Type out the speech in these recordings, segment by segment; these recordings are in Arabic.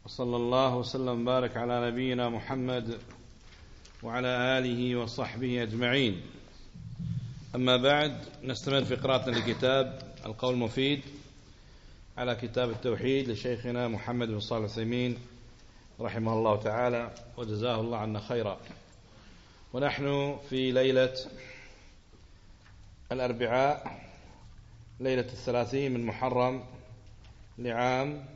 وصلى الله وسلم وبارك على نبينا محمد وعلى آله وصحبه أجمعين. أما بعد، نستمر في قراءتنا لكتاب القول المفيد على كتاب التوحيد لشيخنا محمد بن صالح العثيمين رحمه الله تعالى وجزاه الله عنا خيرا. ونحن في ليلة الأربعاء، ليلة 30 من محرم لعام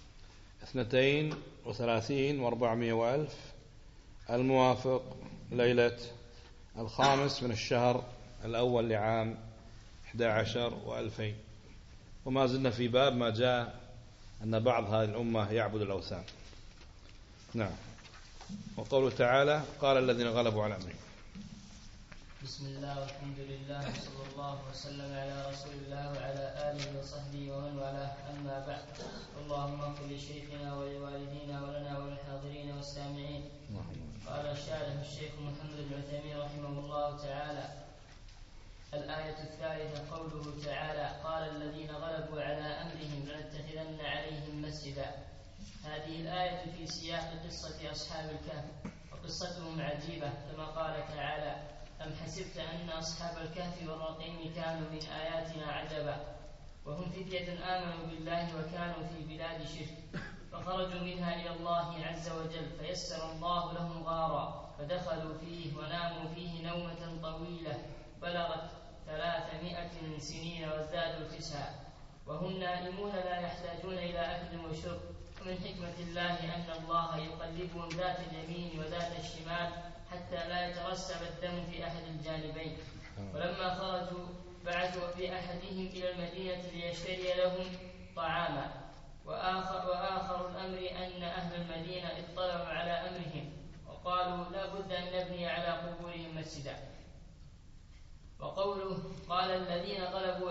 32 و400 وألف، الموافق ليلة 5 من الشهر الأول لعام 11 و2000. وما زلنا في باب ما جاء أن بعض هذه الأمة يعبد الأوثان. نعم. وقوله تعالى: قال الذين غلبوا على أمرهم. بسم الله والحمد لله وصلى الله وسلم على رسول الله وعلى آله وصحبه ومن والاه، أما بعد. اللهم اغفر لشيخنا ولوالدينا ولنا وللحاضرين والسامعين. قال الشارح الشيخ محمد بن عثيمين رحمه الله تعالى: الآية الثالثة قوله تعالى: قال الذين غلبوا على أمرهم لنتخذن عليهم مسجدا. هذه الآية في سياق قصة أصحاب الكهف، وقصتهم عجيبة كما قال تعالى: أم حسبت أن أصحاب الكهف والرقيم كانوا من آياتنا عجبا، وهم فتية آمنوا بالله وكانوا في بلاد شرك، فخرجوا منها إلى الله عز وجل فيسر الله لهم غارا، فدخلوا فيه وناموا فيه نومة طويلة بلغت 300 سنين وازدادوا 9، وهم نائمون لا يحتاجون إلى أكل وشرب. ومن حكمة الله أن الله يقلبهم ذات اليمين وذات الشمال حتى لا يترسب الدم في أحد الجانبين. ولما خرجوا بعثوا بأحدهم إلى المدينة ليشتري لهم طعاما. وآخر الأمر أن أهل المدينة اطلعوا على أمرهم وقالوا لا بد أن نبني على قبورهم مسجدا. وقوله قال الذين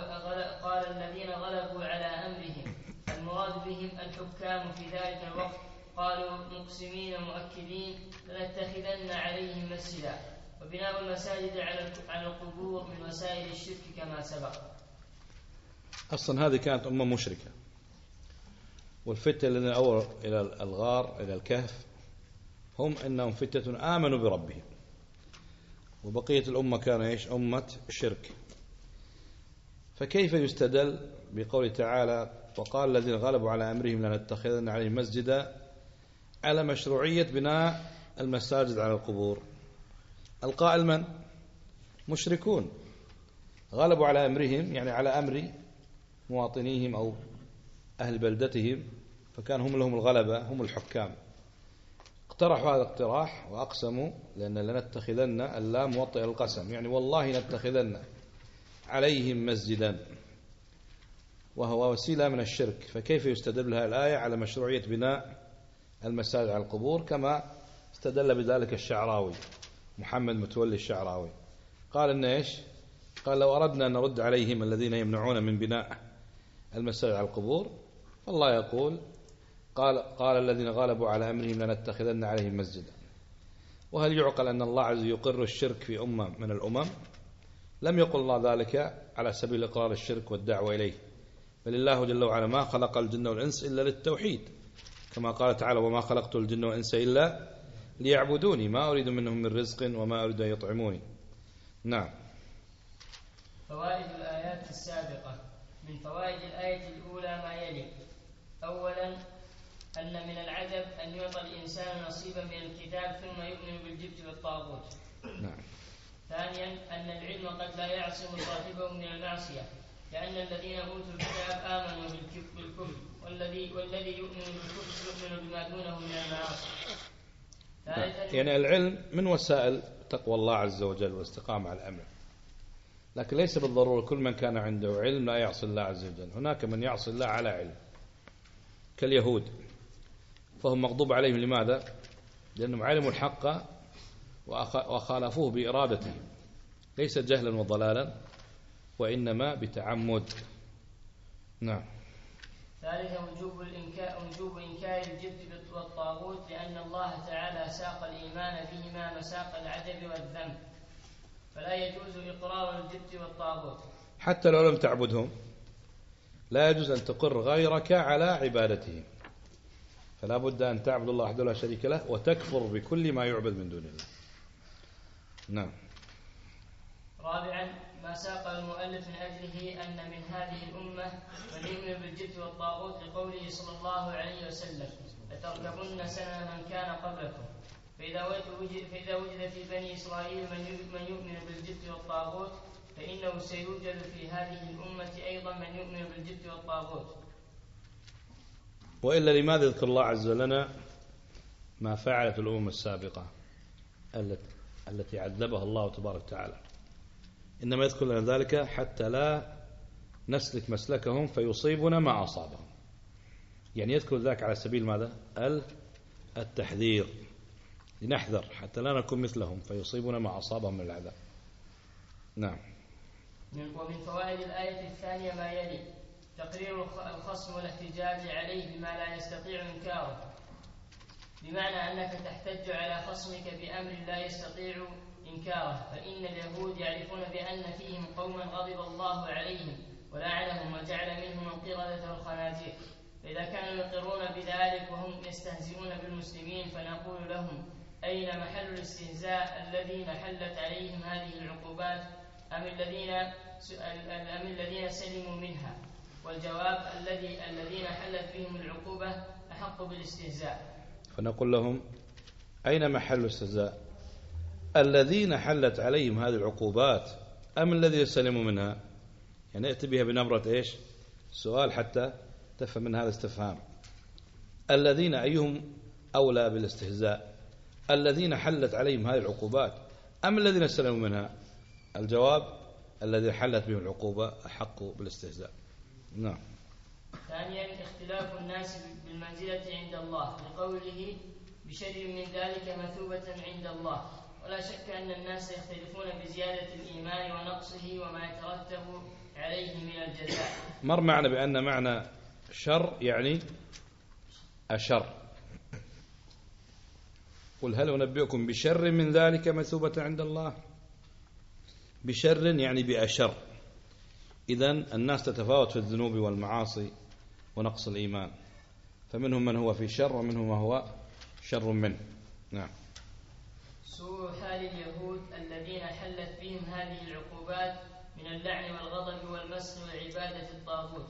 غلبوا على أمرهم، المراد بهم الحكام في ذلك الوقت، قالوا مقسمين مؤكدين: لنتخذن عليهم مسجدا. وبناء المساجد على القبور من وسائل الشرك كما سبق. أصلا هذه كانت أمة مشركة، والفتية الذين أووا إلى الغار إلى الكهف هم إنهم فتية آمنوا بربهم، وبقية الأمة كان إيش؟ أمة شرك. فكيف يستدل بقول تعالى: وقال الذين غلبوا على أمرهم لنتخذن عليهم مسجدا على مشروعية بناء المساجد على القبور؟ القائل من؟ مشركون غلبوا على أمرهم، يعني على أمر مواطنيهم أو أهل بلدتهم، فكان هم لهم الغلبة، هم الحكام. اقترحوا هذا الاقتراح وأقسموا، لأن لنتخذن اللام موطئ القسم، يعني والله نتخذن عليهم مسجدا، وهو وسيلة من الشرك. فكيف يستدل هذه الآية على مشروعية بناء المساجد على القبور؟ كما استدل بذلك الشعراوي، محمد متولي الشعراوي، قال إن إيش؟ قال: لو أردنا أن نرد عليهم الذين يمنعون من بناء المساجد على القبور، فالله يقول: قال الذين غلبوا على أمرهم لنتخذن عليهم مسجدا. وهل يعقل أن الله عز وجل يقر الشرك في أمة من الأمم؟ لم يقل الله ذلك على سبيل إقرار الشرك والدعوة إليه، بل الله جل وعلا ما خلق الجن والإنس إلا للتوحيد، كما قال تعالى: وما خلقت الجن والإنس إلا ليعبدوني ما أريد منهم من رزق وما أريد أن يطعموني. نعم. فوائد الآيات السابقة: من فوائد الآية الأولى ما يلي: أولا، أن من العجب أن يعطى الإنسان نصيبا من الكتاب ثم يؤمن بالجبت والطاغوت. نعم. ثانيا، أن العلم قد لا يعصم صاحبه من المعصية، لأن الذين أوتوا الكتاب آمنوا بالكفر، والذي يؤمن بالكفر يؤمن بما دونه من المعاصي. يعني العلم من وسائل تقوى الله عز وجل والاستقامة على الأمر، لكن ليس بالضرورة كل من كان عنده علم لا يعصي الله عز وجل. هناك من يعصي الله على علم كاليهود، فهم مغضوب عليهم. لماذا؟ لأنهم علموا الحق وخالفوه بإرادته، ليس جهلا وضلالا، وإنما بتعمد. نعم. ثالثا، وجوب إنكار الجبت والطاغوت، لأن الله تعالى ساق الإيمان بهما مساق العجب والذنب، فلا يجوز إقرار الجبت والطاغوت حتى لو لم تعبدهم. لا يجوز أن تقر غيرك على عبادتهم، فلا بد أن تعبد الله وحده لا شريك له وتكفر بكل ما يعبد من دون الله. نعم. رابعا ما ساق المؤلف من أجله أن من هذه الأمة من يؤمن بالجبت والطاغوت لقوله صلى الله عليه وسلم لتركبن سنن من كان قبلكم، فإذا وجد في بني إسرائيل من يؤمن بالجبت والطاغوت فإنه سيوجد في هذه الأمة أيضا من يؤمن بالجبت والطاغوت. وإلا لماذا يذكر الله عز وجل لنا ما فعلت الأمم السابقة التي عذبها الله تبارك وتعالى؟ إنما يذكر لنا ذلك حتى لا نسلك مسلكهم فيصيبنا ما أصابهم. يعني يذكر ذلك على سبيل ماذا؟ التحذير، لنحذر حتى لا نكون مثلهم فيصيبنا ما أصابهم من العذاب. نعم. ومن فوائد الآية الثانية ما يلي: تقرير الخصم والاحتجاج عليه بما لا يستطيع إنكاره، بمعنى أنك تحتج على خصمك بأمر لا يستطيع إنكاره، فإن اليهود يعرفون بأن فيهم قوما غضب الله عليهم ولعنهم وجعل منهم القردة والخنازير، فإذا كانوا يقرون بذلك وهم يستهزئون بالمسلمين فنقول لهم: أين محل الاستهزاء الذين حلت عليهم هذه العقوبات أم الذين سلموا منها؟ والجواب: الذين حلت بهم العقوبة أحق بالاستهزاء. فنقول لهم: أين محل الاستهزاء؟ الذين حلت عليهم هذه العقوبات أم الذين سلموا منها؟ يعني نأتي بها بنبرة إيش؟ سؤال حتى تفهم من هذا الاستفهام. الذين أيهم أولى بالاستهزاء؟ الذين حلت عليهم هذه العقوبات أم الذين سلموا منها؟ الجواب: الذي حلت بهم العقوبة أحق بالاستهزاء. نعم. ثانيا اختلاف الناس بالمنزلة عند الله، لقوله: بشر من ذلك مثوبة عند الله. ولا شك أن الناس يختلفون بزيادة الإيمان ونقصه وما يترتب عليه من الجزاء. مر معنا بأن معنى شر يعني أشر. قل هل أنبئكم بشر من ذلك مثوبة عند الله؟ بشر يعني بأشر. إذن الناس تتفاوت في الذنوب والمعاصي ونقص الإيمان، فمنهم من هو في شر ومنهم من هو شر منه. نعم. سوء حال اليهود الذين حلت بهم هذه العقوبات من اللعن والغضب والمسخ وعبادة الطاغوت.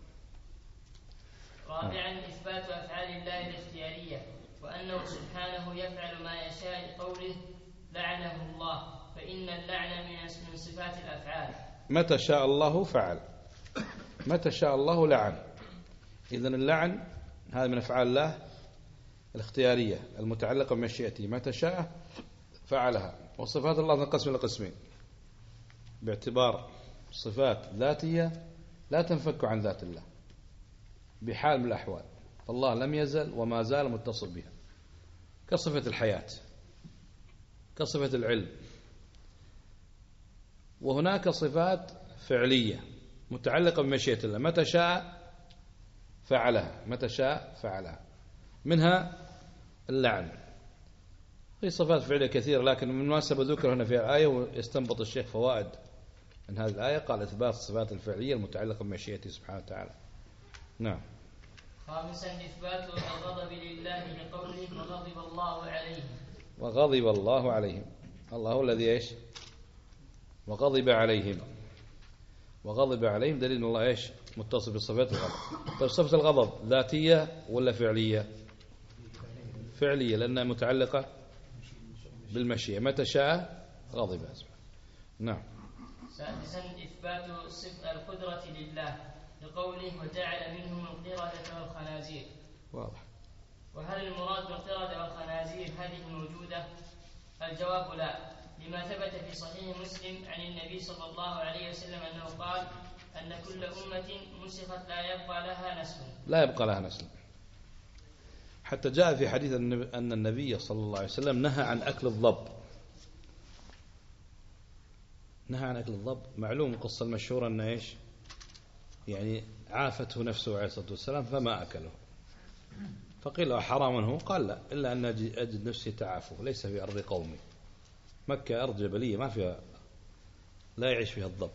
رابعا إثبات أفعال الله الاختيارية، وأنه سبحانه يفعل ما يشاء، لقوله: لعنه الله، فإن اللعن من صفات الأفعال. متى شاء الله فعل، متى شاء الله لعن. إذن اللعن هذا من أفعال الله الاختيارية المتعلقة بمشيئته، متى شاء فعلها. وصفات الله تنقسم إلى قسمين، باعتبار صفات ذاتية لا تنفك عن ذات الله بحال من الأحوال، فالله لم يزل وما زال متصل بها، كصفة الحياة، كصفة العلم. وهناك صفات فعلية متعلقة بمشيئة الله، متى شاء فعلها، متى شاء فعلها، منها اللعن. في صفات فعلية كثيرة، لكن من مناسبة ذكر هنا في الآية ويستنبط الشيخ فوائد من هذه الآية. قال: إثبات الصفات الفعلية المتعلقة بمشيئته سبحانه وتعالى. نعم. خامسا إثبات الغضب لله، لقوله: وغضب الله عليهم. وغضب الله عليهم، الله هو الذي إيش؟ وغضب عليهم. وغضب عليهم دليل الله إيش؟ متصف بصفات الغضب. طيب صفة الغضب ذاتية ولا فعلية؟ فعلية، لأنها متعلقة بالمشيئة، متى شاء غضب. نعم. سادسا إثبات صفة القدرة لله، لقوله: وجعل منهم القردة والخنازير. واضح. وهل المراد بالقردة والخنازير هذه الموجودة؟ الجواب: لا، لما ثبت في صحيح مسلم عن النبي صلى الله عليه وسلم أنه قال: أن كل أمة مسخت لا يبقى لها نسل. لا يبقى لها نسل. حتى جاء في حديث أن النبي صلى الله عليه وسلم نهى عن أكل الضب. نهى عن أكل الضب. معلوم القصة المشهورة أن إيش؟ يعني عافته نفسه عليه الصلاة والسلام فما أكله، فقيل له: حرام هو؟ قال: لا، إلا أن أجد نفسي تعافه، ليس في أرض قومي، مكة أرض جبلية ما فيها، لا يعيش فيها الضب.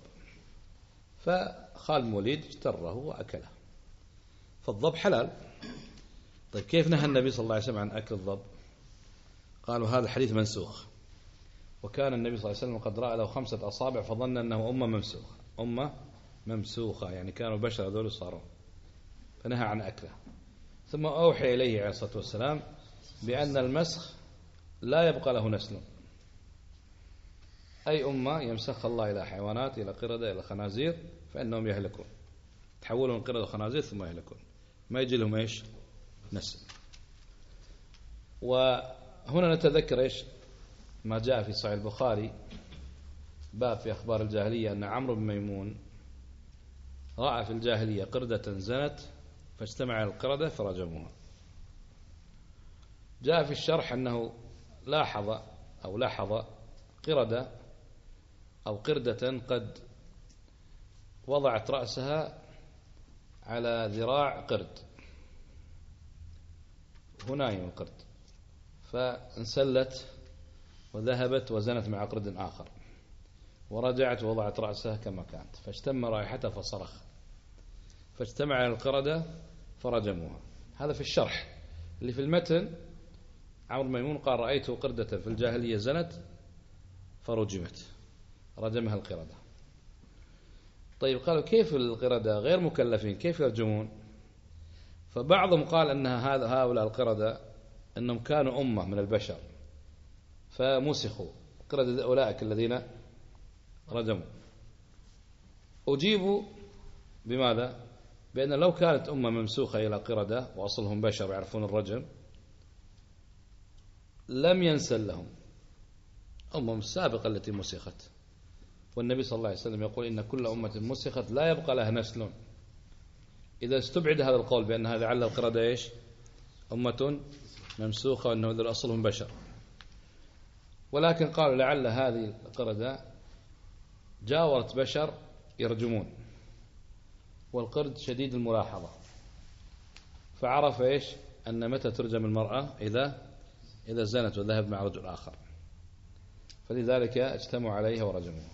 فخال الوليد اجتره وأكله، فالضب حلال، طيب كيف نهى النبي صلى الله عليه وسلم عن أكل الضب؟ قالوا هذا الحديث منسوخ، وكان النبي صلى الله عليه وسلم قد رأى له 5 أصابع فظن أنه أمة ممسوخة، يعني كانوا بشر هذول صاروا، فنهى عن أكله. ثم أوحي إليه عليه الصلاة والسلام بأن المسخ لا يبقى له نسل، أي أمة يمسخ الله إلى حيوانات، إلى قردة، إلى خنازير، فإنهم يهلكون، تحولوا من قردة وخنازير ثم يهلكون، ما يجي لهم إيش؟ نسل. وهنا نتذكر إيش ما جاء في صحيح البخاري باب في أخبار الجاهلية أن عمرو بن ميمون رأى في الجاهلية قردة زنت فاجتمع القردة فرجموها. جاء في الشرح أنه لاحظ قردة أو قردة قد وضعت رأسها على ذراع قرد، هنايم القرد، فانسلت وذهبت وزنت مع قرد آخر، ورجعت ووضعت رأسها كما كانت، فاشتم رائحتها فصرخ، فاجتمع القردة فرجموها. هذا في الشرح. اللي في المتن عمرو بن ميمون قال رأيت قردة في الجاهلية زنت فرجمت، رجمها القردة. طيب قالوا كيف القردة غير مكلفين كيف يرجمون؟ فبعضهم قال أن هؤلاء القردة أنهم كانوا أمة من البشر فمسخوا، قردة أولئك الذين رجموا. أجيبوا بماذا؟ بأن لو كانت أمة ممسوخة إلى قردة وأصلهم بشر يعرفون الرجم لم ينسل لهم، أمم السابقة التي مسخت، والنبي صلى الله عليه وسلم يقول إن كل أمة مسخت لا يبقى لها نسل. إذا استبعد هذا القول بأن هذا لعل القردة إيش؟ أمة ممسوخة وأنه ذل أصلهم بشر، ولكن قالوا لعل هذه القردة جاورت بشر يرجمون، والقرد شديد الملاحظة، فعرف إيش؟ أن متى ترجم المرأة إذا زنت وذهب مع رجل آخر، فلذلك اجتمعوا عليها ورجموها.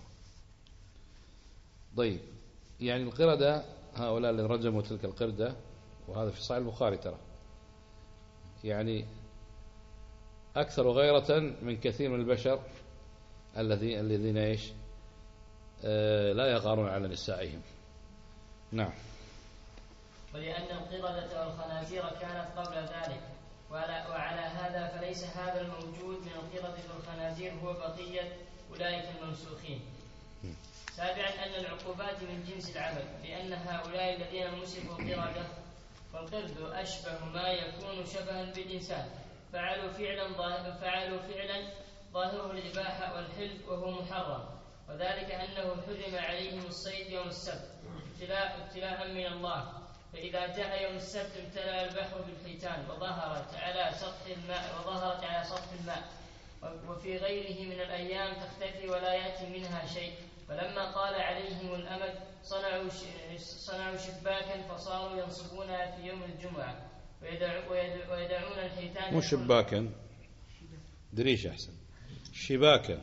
طيب يعني القردة هؤلاء اللي رجموا تلك القردة، وهذا في صحيح البخاري ترى، يعني أكثر غيرة من كثير من البشر الذين إيش؟ لا يغارون على نسائهم. نعم. ولأن القردة والخنازير كانت قبل ذلك، وعلى هذا فليس هذا الموجود من القردة والخنازير هو بقية أولئك الممسوخين. سابعا أن العقوبات من جنس العمل، لأن هؤلاء الذين مسكوا قردة، فالقرد أشبه ما يكون شبها بالإنسان، فعلوا فعلا ظاهره الإباحة والحل وهو محرم، وذلك أنه حرم عليهم الصيد يوم السبت ابتلاء من الله، فإذا جاء يوم السبت امتلأ البحر بالحيتان وظهرت على سطح الماء، وفي غيره من الأيام تختفي ولا يأتي منها شيء. فلما طال عليهم الأمد صنعوا شباكا فصاروا ينصبونها في يوم الجمعة ويدعون الحيتان. مو شباكا، دريش أحسن، شباكا.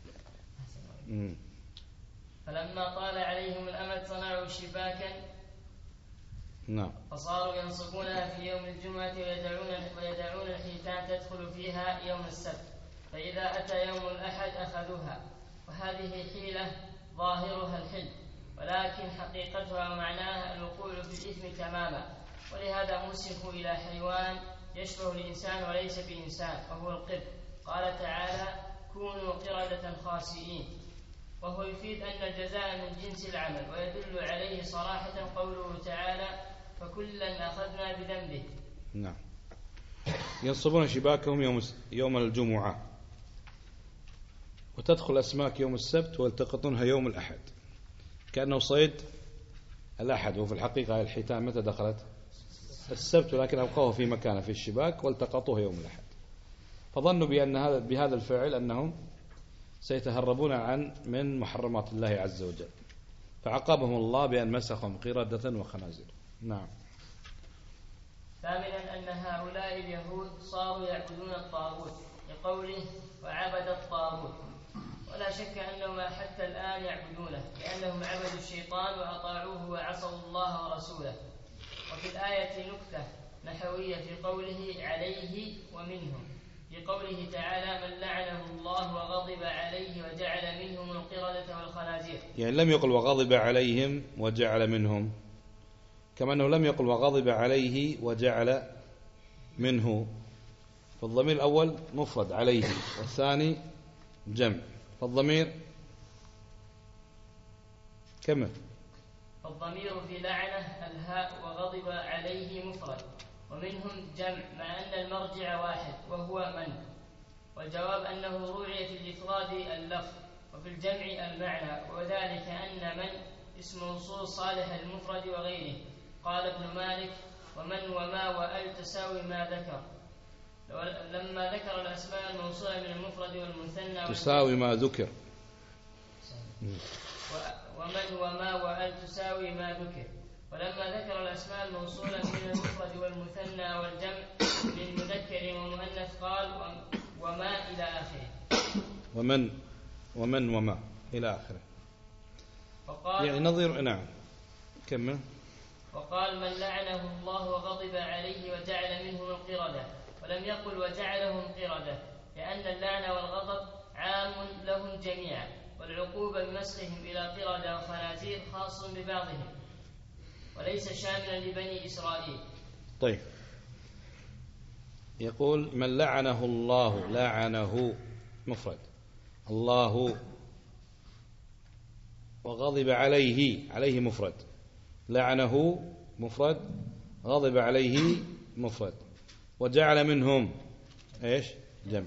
فلما طال عليهم الأمد صنعوا شباكا نعم فصاروا ينصبونها في يوم الجمعة ويدعون الحيتان تدخل فيها يوم السبت، فإذا أتى يوم الأحد أخذوها. وهذه حيلة ظاهرها الحل، ولكن حقيقتها ومعناها الوقوع في الإثم تماما، ولهذا مسخوا إلى حيوان يشبه الإنسان وليس بإنسان وهو القرد. قال تعالى كونوا قردة خاسئين، وهو يفيد أن الجزاء من جنس العمل، ويدل عليه صراحة قوله تعالى فكلا أخذنا بذنبه. نعم. ينصبون شباكهم يوم الجمعة، وتدخل أسماك يوم السبت ويلتقطونها يوم الأحد، كأنه صيد الأحد، وفي الحقيقة الحيتان متى دخلت؟ السبت، ولكن أبقوه في مكانه في الشباك والتقطوه يوم الأحد، فظنوا بهذا الفعل أنهم سيتهربون من محرمات الله عز وجل، فعاقبهم الله بأن مسخهم قردة وخنازير. نعم. ثامنا أن هؤلاء اليهود صاروا يعبدون الطاغوت لقوله وعبد الطاغوت، ولا شك أنهم حتى الآن يعبدونه، لأنهم عبدوا الشيطان وأطاعوه وعصوا الله ورسوله. وفي الآية نكتة نحوية في قوله عليه ومنهم، في قوله تعالى من لعنه الله وغضب عليه وجعل منهم القردة والخنازير. يعني لم يقل وغضب عليهم وجعل منهم، كما أنه لم يقل وغضب عليه وجعل منه. فالضمير الأول مفرد عليه والثاني جمع، فالضمير كمل. الضمير في لعنة الهاء وغضب عليه مفرد، ومنهم جمع مع أن المرجع واحد وهو من، والجواب أنه روعي في الإفراد اللفظ وفي الجمع المعنى، وذلك أن من اسم موصول صالح المفرد وغيره. قال ابن مالك ومن وما وأل تساوي ما ذكر، لما ذكر الأسماء الموصولة من المفرد والمثنى تساوي ما ذكر، ومن وما وأل تساوي ما ذكر. ولما ذكر الأسماء الموصولة من المفرد والمثنى والجمع من مذكر ومؤنث قال وما إلى آخره، ومن وما إلى آخره، يعني نظير. نعم كمل. وقال من لعنه الله وغضب عليه وجعل منهم القردة، ولم يقل وجعلهم قردة، لأن اللعن والغضب عام لهم جميعا، والعقوبة بمسخهم إلى قردة وخنازير خاص ببعضهم وليس شاملا لبني إسرائيل. طيب، يقول من لعنه الله، لعنه مفرد، الله وغضب عليه مفرد، لعنه مفرد، غضب عليه مفرد، وجعل منهم ايش؟ جمع.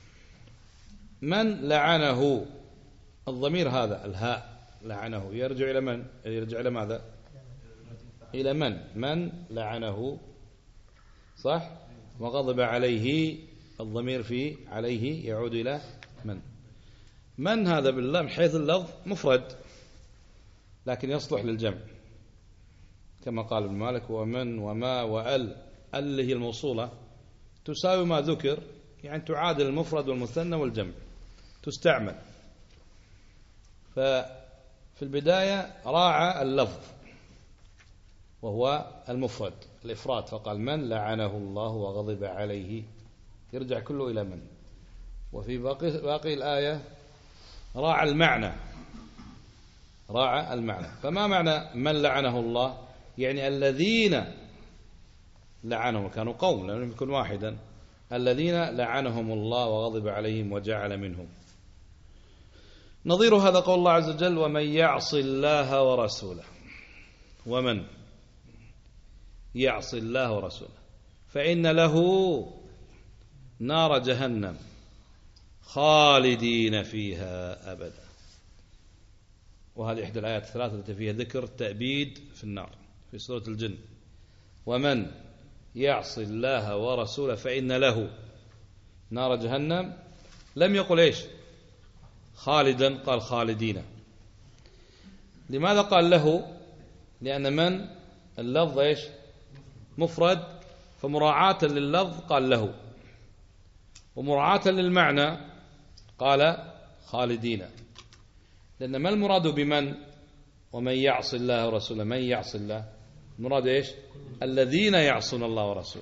من لعنه، الضمير هذا الهاء لعنه يرجع إلى من؟ يرجع إلى ماذا؟ إلى من لعنه، صح؟ وغضب عليه، الضمير في عليه يعود إلى من هذا بالله من حيث اللفظ مفرد، لكن يصلح للجمع كما قال ابن مالك ومن وما وأل، اللي هي الموصولة تساوي ما ذكر، يعني تعادل المفرد والمثنى والجمع، تستعمل. ففي البداية راعى اللفظ وهو المفرد الإفراد، فقال من لعنه الله وغضب عليه، يرجع كله إلى من. وفي باقي الآية راعى المعنى. فما معنى من لعنه الله؟ يعني الذين لعنهم، كانوا قوم لم يكن واحدا، الذين لعنهم الله وغضب عليهم وجعل منهم. نظير هذا قول الله عز وجل ومن يعص الله ورسوله، ومن يعص الله ورسوله فإن له نار جهنم خالدين فيها أبدا. وهذه إحدى الآيات الثلاثة التي فيها ذكر التأبيد في النار في سورة الجن. ومن يعص الله ورسوله فإن له نار جهنم، لم يقل إيش خالدا، قال خالدين. لماذا قال له؟ لأن من اللفظ إيش مفرد، فمراعاة لللفظ قال له، ومراعاة للمعنى قال خالدين. لأن ما المراد بمن ومن يعص الله ورسوله؟ من يعص الله المراد إيش؟ الذين يعصون الله ورسوله،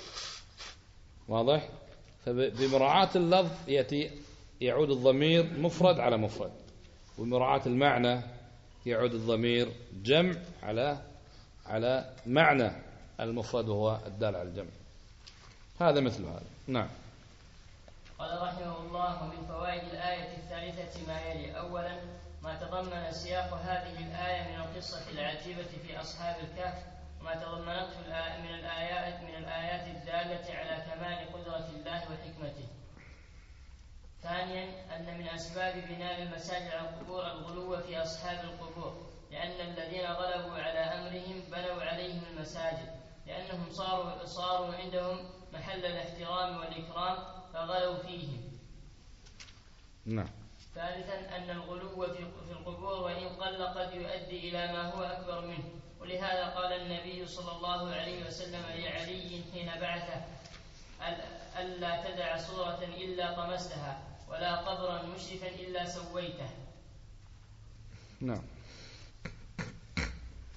واضح؟ فبمراعاة اللفظ يعود الضمير مفرد على مفرد، ومراعاة المعنى يعود الضمير جمع على معنى المفرد وهو الدال على الجمع. هذا مثل هذا. نعم. قال رحمه الله ومن فوائد الآية الثالثة ما يلي: أولا ما تضمن سياق هذه الآية من القصة العجيبة في أصحاب الكهف، وما تضمنته من الآيات الدالة على كمال قدرة الله وحكمته. ثانيا أن من أسباب بناء المساجد على القبور الغلو في أصحاب القبور، لأن الذين غلبوا على أمرهم بنوا عليهم المساجد، لأنهم صاروا عندهم محل الاحترام والإكرام فغلوا فيهم. نعم. ثالثا أن الغلو في القبور وإن قل قد يؤدي إلى ما هو أكبر منه، ولهذا قال النبي صلى الله عليه وسلم لعلي حين بعثه: ألا تدع صورة إلا طمستها ولا قبرا مشرفا إلا سويته. نعم.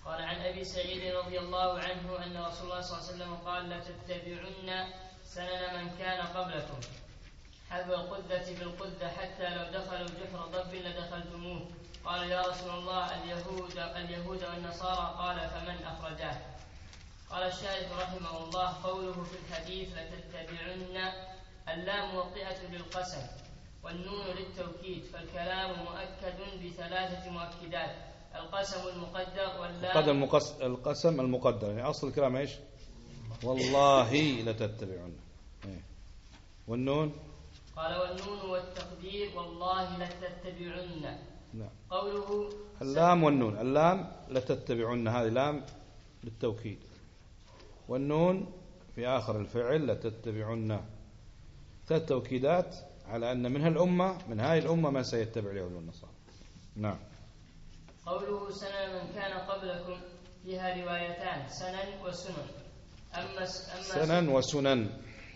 قال عن أبي سعيد رضي الله عنه أن رسول الله صلى الله عليه وسلم قال لتتبعن سنن من كان قبلكم حذو القذة بالقذة حتى لو دخلوا جحر ضب لدخلتموه. قال يا رسول الله اليهود والنصارى. قال فمن أخرجاه؟ قال الشارح رحمه الله قوله في الحديث لتتبعن اللام موطئة للقسم والنون للتوكيد، فالكلام مؤكد بثلاثة مؤكدات: القسم المقدر واللام القسم المقدر، يعني أصل الكلام إيش؟ والله لتتبعن. والنون قال والنون والتقدير والله لتتبعن. نعم. قوله اللام والنون، اللام لتتبعن هذه لام للتوكيد، والنون في آخر الفعل لتتبعن، ثلاث توكيدات على أن من هذه الأمة من سيتبع اليهود والنصارى. نعم. قوله سنن من كان قبلكم فيها روايتان: سنن وسنن. سنن وسنن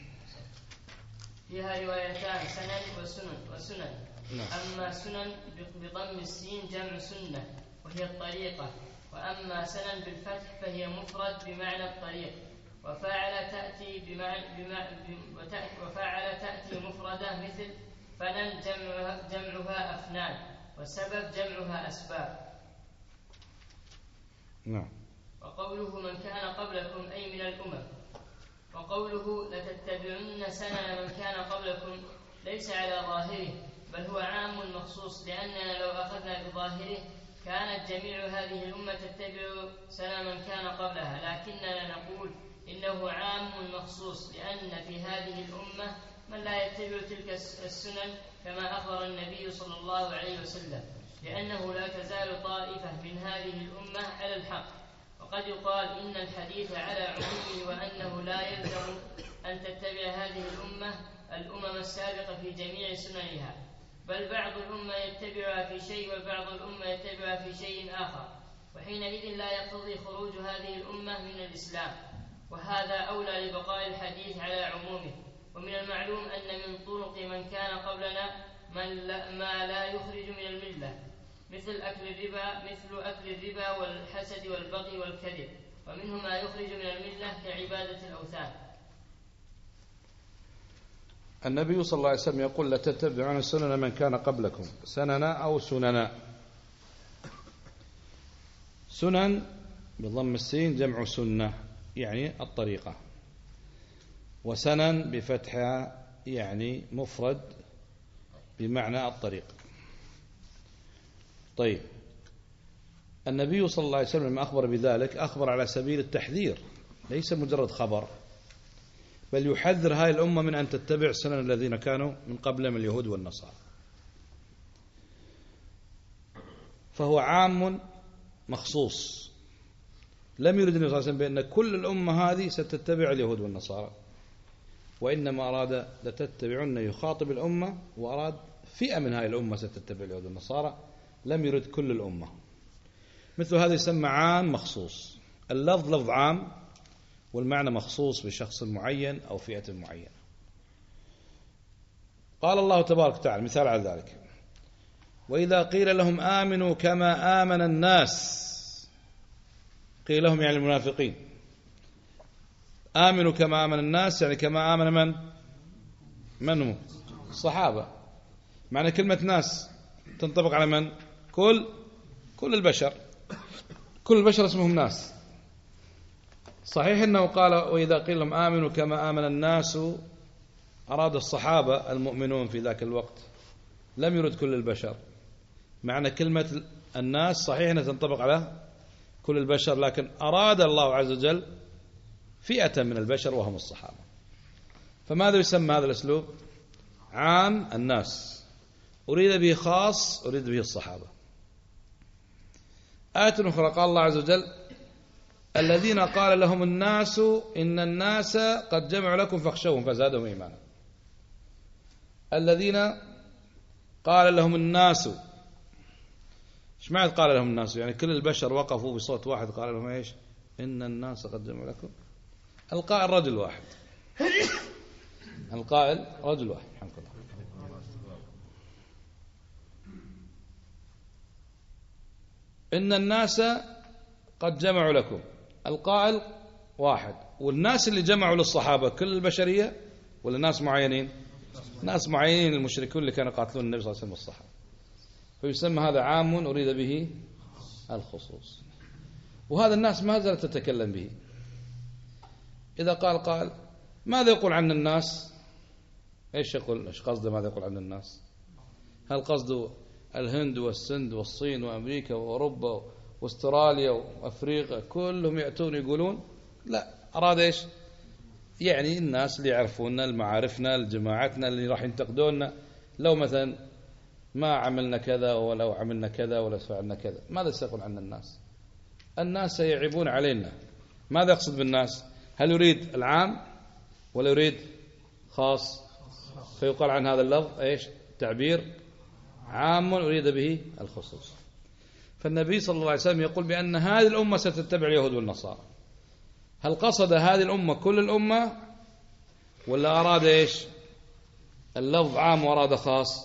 فيها روايتان: سنن وسنن. نعم. أما سنن بضم السين جمع سنة وهي الطريقة، وأما سنن بالفتح فهي مفرد بمعنى الطريق، وفاعل تأتي مفردة مثل فنن جمعها أفنان، وسبب جمعها أسباب. نعم. وقوله من كان قبلكم أي من الأمم. وقوله لتتبعن سنن من كان قبلكم ليس على ظاهره، بل هو عام مخصوص، لأننا لو أخذنا بظاهره كانت جميع هذه الأمة تتبع سنن من كان قبلها، لكننا نقول إنه عام مخصوص، لأن في هذه الأمة من لا يتبع تلك السنن كما أخبر النبي صلى الله عليه وسلم، لأنه لا تزال طائفة من هذه الأمة على الحق. وقد يقال إن الحديث على عمومه، وأنه لا يلزم أن تتبع هذه الأمم السابقة في جميع سننها، بل بعض الأمة يتبعها في شيء وبعض الأمة يتبعها في شيء آخر، وحينئذ لا يقتضي خروج هذه الأمة من الإسلام، وهذا أولى لبقاء الحديث على عمومه. ومن المعلوم أن من طرق من كان قبلنا ما لا يخرج من الملة، مثل أكل الربا والحسد والبغي والكذب، ومنه ما يخرج من الملة كعبادة الأوثان. النبي صلى الله عليه وسلم يقول لتتبعون سنن من كان قبلكم، سنن أو سننا. سنن بضم السين جمع سنة يعني الطريقة، وسنن بفتحها يعني مفرد بمعنى الطريق. طيب، النبي صلى الله عليه وسلم لما أخبر بذلك أخبر على سبيل التحذير، ليس مجرد خبر، بل يحذر هذه الأمة من أن تتبع سنن الذين كانوا من قبل من اليهود والنصارى. فهو عام مخصوص، لم يرد النبي صلى الله عليه وسلم بأن كل الأمة هذه ستتبع اليهود والنصارى، وإنما أراد لتتبعن يخاطب الأمة، وأراد فئة من هذه الأمة ستتبع اليهود والنصارى، لم يرد كل الأمة. مثل هذا يسمى عام مخصوص، اللفظ لفظ عام والمعنى مخصوص بشخص معين أو فئة معينة. قال الله تبارك وتعالى مثال على ذلك: وإذا قيل لهم آمنوا كما آمن الناس، قيل لهم يعني المنافقين، آمنوا كما آمن الناس يعني كما آمن من هم؟ الصحابة. معنى كلمة ناس تنطبق على من؟ كل البشر، كل البشر اسمهم ناس. صحيح أنه قال وإذا قيل لهم آمنوا كما آمن الناس، أراد الصحابة المؤمنون في ذاك الوقت، لم يرد كل البشر. معنى كلمة الناس صحيح أنها تنطبق على كل البشر، لكن أراد الله عز وجل فئة من البشر وهم الصحابة. فماذا يسمى هذا الأسلوب؟ عام الناس، أريد به خاص، أريد به الصحابة. آية أخرى قال الله عز وجل: الذين قال لهم الناس إن الناس قد جمعوا لكم فاخشوهم فزادهم إيمانا. الذين قال لهم الناس، ايش معنى قال لهم الناس؟ يعني كل البشر وقفوا بصوت واحد قال لهم ايش؟ إن الناس قد جمعوا لكم. القائل رجل واحد، القائل رجل واحد. الحمد لله. إن الناس قد جمعوا لكم، القائل واحد، والناس اللي جمعوا للصحابة كل البشرية ولا ناس معينين؟ ناس معينين، المشركون اللي كانوا يقاتلون النبي صلى الله عليه وسلم والصحابة. فيسمى هذا عام أريد به الخصوص. وهذا الناس ما زالت تتكلم به. إذا قال ماذا يقول عن الناس؟ إيش يقول؟ إيش قصده ماذا يقول عن الناس؟ هل قصده الهند والسند والصين وأمريكا وأوروبا واستراليا وأفريقيا كلهم يأتون يقولون؟ لا، أراد إيش؟ يعني الناس اللي يعرفوننا، المعارفنا، الجماعتنا اللي راح ينتقدوننا لو مثلا ما عملنا كذا ولو عملنا كذا ولا فعلنا كذا. ماذا سيقول عن الناس؟ الناس سيعيبون علينا. ماذا يقصد بالناس؟ هل يريد العام ولا يريد خاص؟ فيقال عن هذا اللفظ إيش؟ تعبير عام أريد به الخصوص. فالنبي صلى الله عليه وسلم يقول بأن هذه الأمة ستتبع اليهود والنصارى. هل قصد هذه الأمة كل الأمة ولا أراد إيش؟ اللفظ عام وأراد خاص؟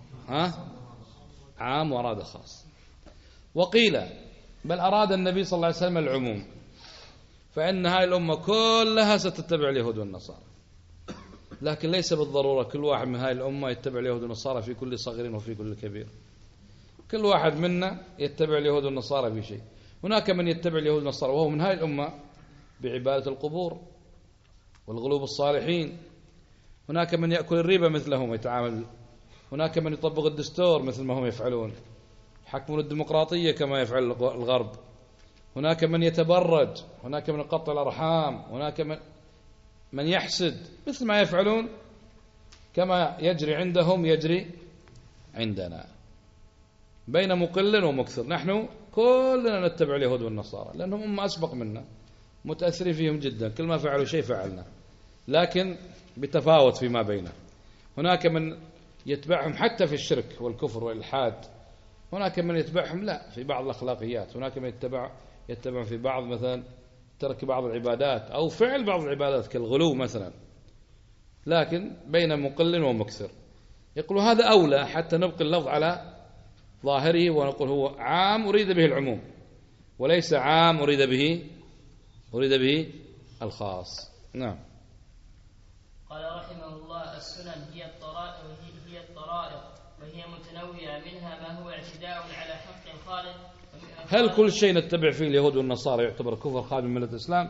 عام وأراد خاص. وقيل بل أراد النبي صلى الله عليه وسلم العموم، فإن هذه الأمة كلها ستتبع اليهود والنصارى، لكن ليس بالضرورة كل واحد من هذه الأمة يتبع اليهود والنصارى في كل صغير وفي كل كبير. كل واحد منا يتبع اليهود والنصارى في شيء. هناك من يتبع اليهود والنصارى وهو من هذه الأمة بعبادة القبور والغلو بالصالحين. هناك من يأكل الربا مثلهم ويتعامل. هناك من يطبق الدستور مثل ما هم يفعلون، يحكمون الديمقراطية كما يفعل الغرب. هناك من يتبرج، هناك من يقطع الأرحام، هناك من يحسد مثل ما يفعلون، كما يجري عندهم يجري عندنا، بين مقل ومكثر. نحن كلنا نتبع اليهود والنصارى لأنهم أمة أسبق منا، متأثرين فيهم جدا، كل ما فعلوا شيء فعلنا، لكن بتفاوت فيما بينه. هناك من يتبعهم حتى في الشرك والكفر والإلحاد، هناك من يتبعهم لا في بعض الأخلاقيات، هناك من يتبع في بعض مثلا ترك بعض العبادات أو فعل بعض العبادات كالغلو مثلا، لكن بين مقل ومكثر. يقول هذا أولى حتى نبقي اللفظ على ظاهره ونقول هو عام أريد به العموم وليس عام أريد به الخاص. نعم. قال رحمه الله: السنن هي الطرائق وهي متنوعة، منها ما هو اعتداء على حق الخالق. هل كل شيء نتبع فيه اليهود والنصارى يعتبر كفر خارج من ملة الإسلام؟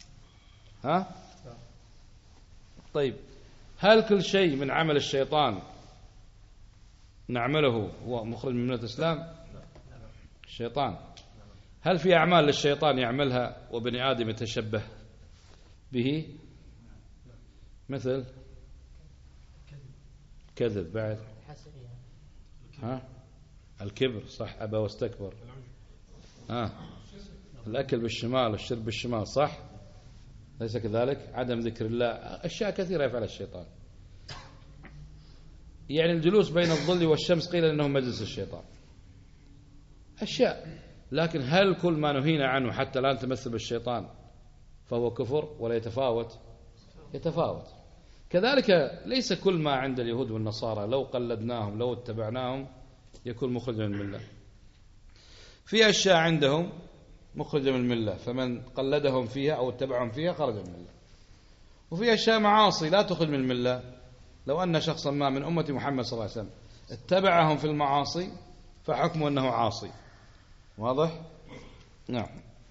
طيب، هل كل شيء من عمل الشيطان نعمله هو مخرج من ملة الإسلام؟ الشيطان، هل في أعمال للشيطان يعملها وبني آدم يتشبه به؟ مثل كذب، بعد الكبر، صح، أبى واستكبر، الأكل بالشمال والشرب بالشمال، صح، ليس كذلك، عدم ذكر الله، أشياء كثيرة يفعل الشيطان. يعني الجلوس بين الظل والشمس قيل إنه مجلس الشيطان، أشياء. لكن هل كل ما نهينا عنه حتى لا نتمثل بالشيطان فهو كفر ولا يتفاوت؟ يتفاوت. كذلك ليس كل ما عند اليهود والنصارى لو قلدناهم لو اتبعناهم يكون مخرجا من الملة. في أشياء عندهم مخرجة من الملة فمن قلدهم فيها أو اتبعهم فيها خرج من الملة. وفي أشياء معاصي لا تخرج من الملة. لو أن شخصا ما من أمة محمد صلى الله عليه وسلم اتبعهم في المعاصي فحكمه أنه عاصي. واضح؟ نعم.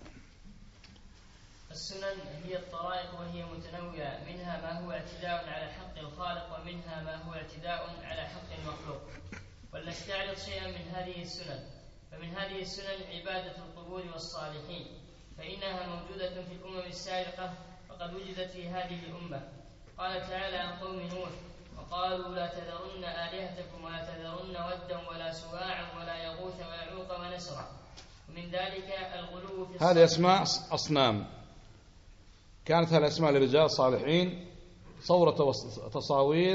السنن هي الطرائق وهي متنوعة، منها ما هو اعتداء على حق الخالق ومنها ما هو اعتداء على حق المخلوق. ولنستعرض شيئا من هذه السنن. فمن هذه السنن عبادة القبور والصالحين، فإنها موجودة في الأمم السابقة وقد وجدت في هذه الأمة. قال تعالى عن قوم نوح: وقالوا لا تذرن آلهتكم ولا تذرن ودا ولا سواعا ولا يغوث ويعوق ونسرا. ومن ذلك الغلو في هذه أسماء أصنام، كانت هذه الأسماء لرجال صالحين، صورة تصاوير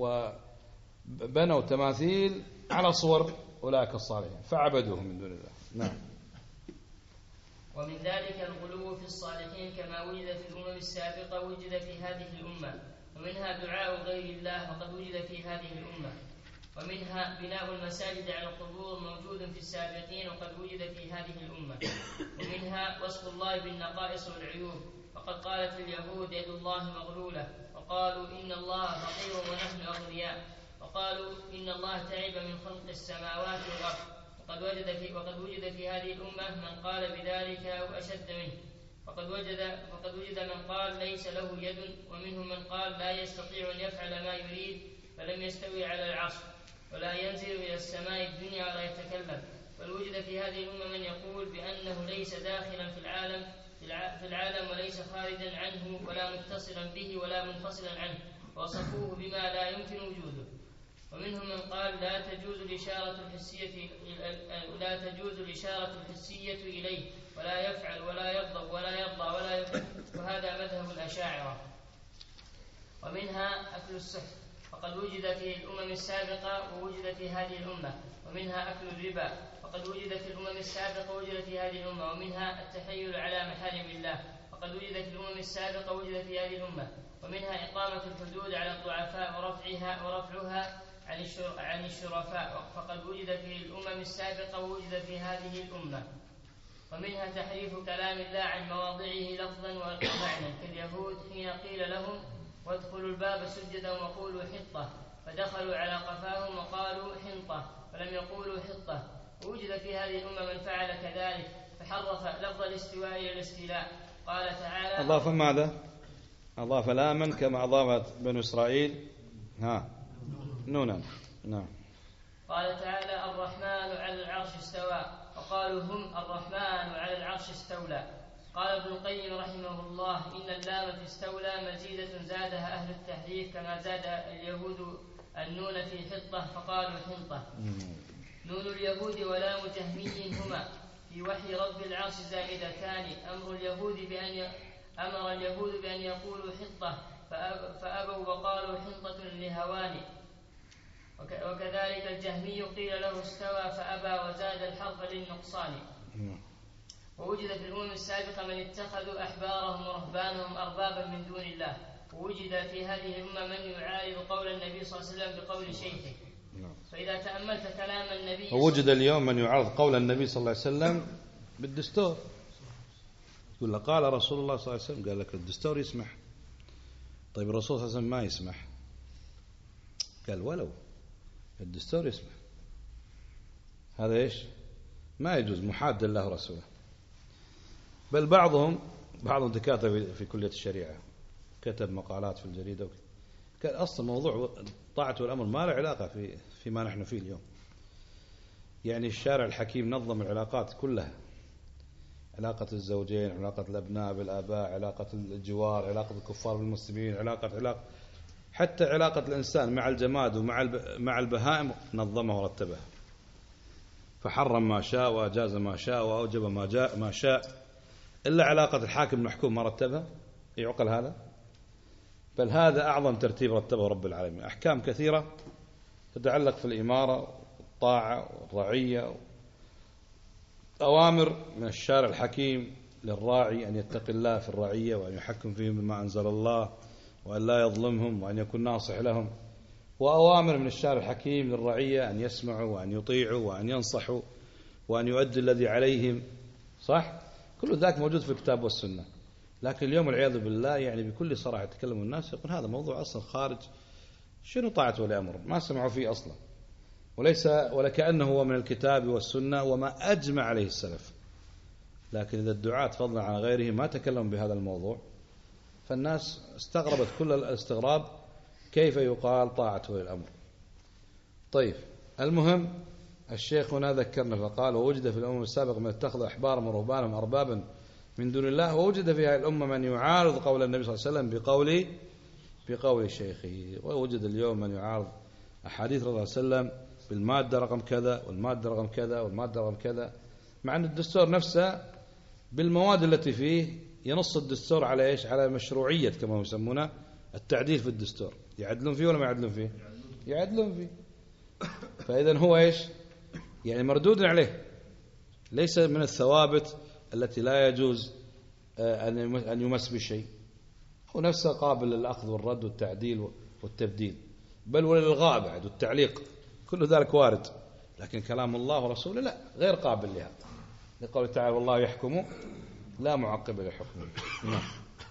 وبنوا تماثيل على صور أولئك الصالحين فعبدوهم من دون الله. نعم. ومن ذلك الغلو في الصالحين كما وجد في الأمم السابقة وجد في هذه الأمة. ومنها دعاء غير الله وقد وجد في هذه الأمة. ومنها بناء المساجد على القبور موجود في السابقين وقد وجد في هذه الأمة. ومنها وصف الله بالنقائص والعيوب، فقد قالت اليهود يد الله مغلولة، وقالوا إن الله فقير ونحن أغنياء، وقالوا إن الله تعب من خلق السماوات والأرض. وقد وجد في هذه الأمة من قال بذلك أو أشد منه، فقد وجد من قال ليس له يد، ومنهم من قال لا يستطيع أن يفعل ما يريد فلم يستوي على العرش ولا ينزل إلى السماء الدنيا ولا يتكلم. بل وجد في هذه الأمة من يقول بأنه ليس داخلا في العالم وليس خارجا عنه ولا متصلا به ولا منفصلا عنه، وصفوه بما لا يمكن وجوده. ومنهم من قال لا تجوز الإشارة الحسية إليه، ولا يفعل ولا يغضب ولا يرضى ولا يحب، وهذا مذهب الأشاعرة. ومنها أكل السحت، فقد وجد في الأمم السابقة ووجد في هذه الأمة. ومنها أكل الربا، فقد وجد في الأمم السابقة ووجد في هذه الأمة. ومنها التحيل على محارم الله، فقد وجد في الأمم السابقة ووجد في هذه الأمة. ومنها إقامة الحدود على الضعفاء ورفعها عن الشرفاء، فقد وجد في الأمم السابقة ووجد في هذه الأمة. ومنها تحريف كلام الله عن مواضعه لفظا ومعنى، كاليهود حين قيل لهم وادخلوا الباب سجدا وقولوا حطة، فدخلوا على قفاهم وقالوا حنطة فلم يقولوا حطة. ووجد في هذه الأمة من فعل كذلك فحرف لفظ الاستواء إلى الاستيلاء. قال تعالى أضاف ماذا؟ أضاف لاما كما أضافت بنو إسرائيل نونا. نعم. قال تعالى الرحمن على العرش استوى، وقالوا هم الرحمن على العرش استولى. قال ابن القيم رحمه الله إن اللام في استولى مزيدة زادها أهل التحريف كما زاد اليهود النون في حطة فقالوا حنطة. نون اليهود ولام جهمي هما في وحي رب العرش زائدتان. أمر اليهود بأن يقولوا حطة فأبوا وقالوا حنطة لهوان. وكذلك الجهمي قيل له استوى فأبى وزاد الحرف للنقصان. ووجد في الأمم السابقة من اتخذوا أحبارهم ورهبانهم أربابا من دون الله. ووجد في هذه الأمة من يعارض قول النبي صلى الله عليه وسلم بقول شيخه. فإذا تأملت كلام النبي ووجد اليوم من يعارض قول النبي صلى الله عليه وسلم بالدستور، يقول له قال رسول الله صلى الله عليه وسلم، قال لك الدستور يسمح. طيب الرسول صلى الله عليه وسلم ما يسمح، قال ولو الدستور يسمح. هذا إيش؟ ما يجوز، محاد لله ورسوله. بل بعضهم دكاترة في كلية الشريعة كتب مقالات في الجريدة قال أصلا موضوع الطاعة والأمر ما له علاقة فيما نحن فيه اليوم. يعني الشارع الحكيم نظم العلاقات كلها، علاقة الزوجين، علاقة الأبناء بالآباء، علاقة الجوار، علاقة الكفار بالمسلمين، علاقة حتى علاقة الإنسان مع الجماد ومع البهائم نظمها ورتبها، فحرم ما شاء وأجاز ما شاء وأوجب ما شاء، إلا علاقة الحاكم المحكوم ما رتبها. يعقل هذا؟ بل هذا أعظم ترتيب رتبه رب العالمين. أحكام كثيرة تتعلق في الإمارة والطاعة والرعية، أوامر من الشارع الحكيم للراعي أن يتقي الله في الرعية وأن يحكم فيهم بما أنزل الله وأن لا يظلمهم وأن يكون ناصح لهم، وأوامر من الشارع الحكيم للرعية أن يسمعوا وأن يطيعوا وأن ينصحوا وأن يؤدوا الذي عليهم. صح؟ كل ذلك موجود في الكتاب والسنة. لكن اليوم والعياذ بالله يعني بكل صراحة يتكلم الناس يقول هذا موضوع أصلا خارج، شنو طاعة ولي أمر؟ ما سمعوا فيه أصلا، ولا كأنه هو من الكتاب والسنة وما أجمع عليه السلف. لكن إذا الدعاة فضلا عن غيره ما تكلموا بهذا الموضوع، فالناس استغربت كل الاستغراب كيف يقال طاعة ولي الأمر. طيب المهم الشيخ هنا ذكرنا فقال ووجد في الأمم السابقة من اتخذ أحبارهم ورهبانهم أربابا من دون الله، ووجد في هذه الأمة من يعارض قول النبي صلى الله عليه وسلم بقول شيخه. ووجد اليوم من يعارض أحاديث رسول الله صلى الله عليه وسلم بالمادة رقم كذا والمادة رقم كذا والمادة رقم كذا، مع أن الدستور نفسه بالمواد التي فيه ينص الدستور على إيش؟ على مشروعية كما يسمونه التعديل في الدستور. يعدلون فيه ولا ما يعدلون فيه؟ يعدلون فيه. فإذا هو إيش؟ يعني مردود عليه، ليس من الثوابت التي لا يجوز أن يمس بشيء. هو نفسه قابل للأخذ والرد والتعديل والتبديل، بل وللغاء بعد والتعليق. كل ذلك وارد، لكن كلام الله ورسوله لا، غير قابل لهذا، لقوله تعالى والله يحكم لا معقب لحكمه. نعم.